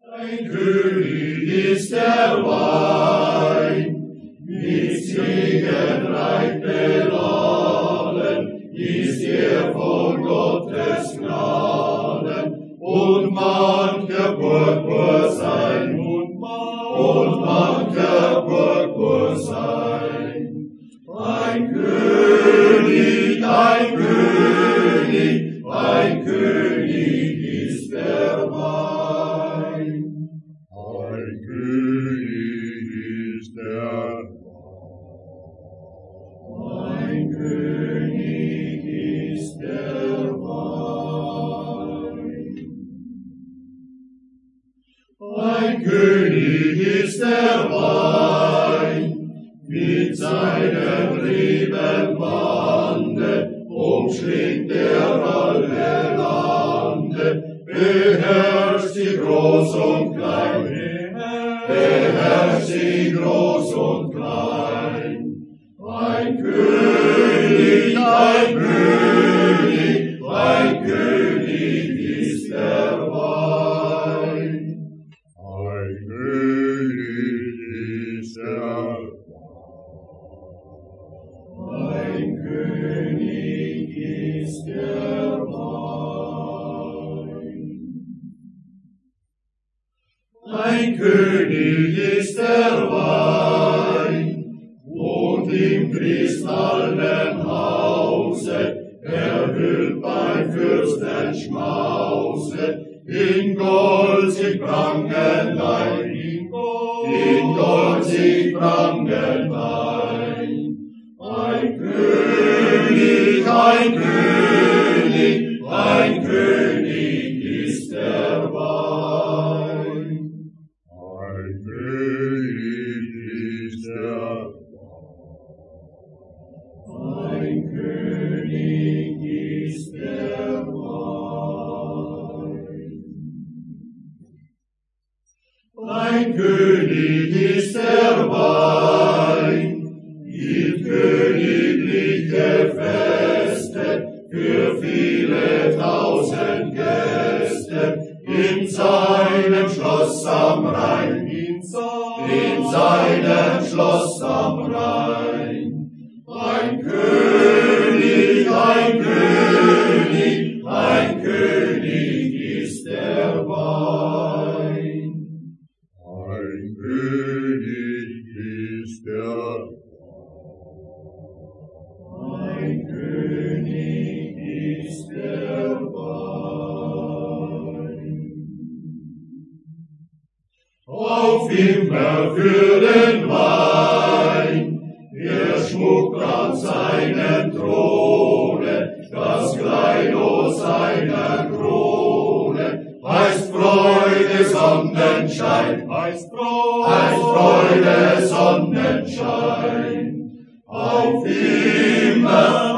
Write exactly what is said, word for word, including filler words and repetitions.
Ein König ist der Wein, mit Segenreich beladen, ist er von Gottes Gnaden, und mancher Purpur sein, und mancher Purpur sein. Ein König, ein König, ein König ist der Wein. Ein König ist der Wein. Ein König ist der Wein. Ein König ist der Wein, mit seinem Riemenbande umschlingt er alle Lande, beherrscht sie groß und klein, beherrscht sie groß und klein. Ein König, ein König, ein König ist der Wein. Ein König ist der Wein. Ein König ist der Wein. Ein König ist der Wein, wohnt im kristallenen Hause, erhüllt beim Fürsten Schmause, in Gold sich Prangenlein, in Gold sich Prangenlein. Ein König, ein König, ein König ist der Wein. Ein König ist der Wein. Ein König ist der Wein. Ein König ist der Wein, gibt königliche Feste für viele tausend Gäste in seinem Schloss am Rhein, in seinem Schloss am Rhein. Ein König, ein König, ein König ist der Wein. Ein König ist der Wein. Ein König ist der Wein. Auf immer für den Wein, der Schmuck an seinem Throne, das Kleidlos seiner Krone, heißt Freude Sonnenschein, heißt Freude, heißt Freude Sonnenschein. Auf immer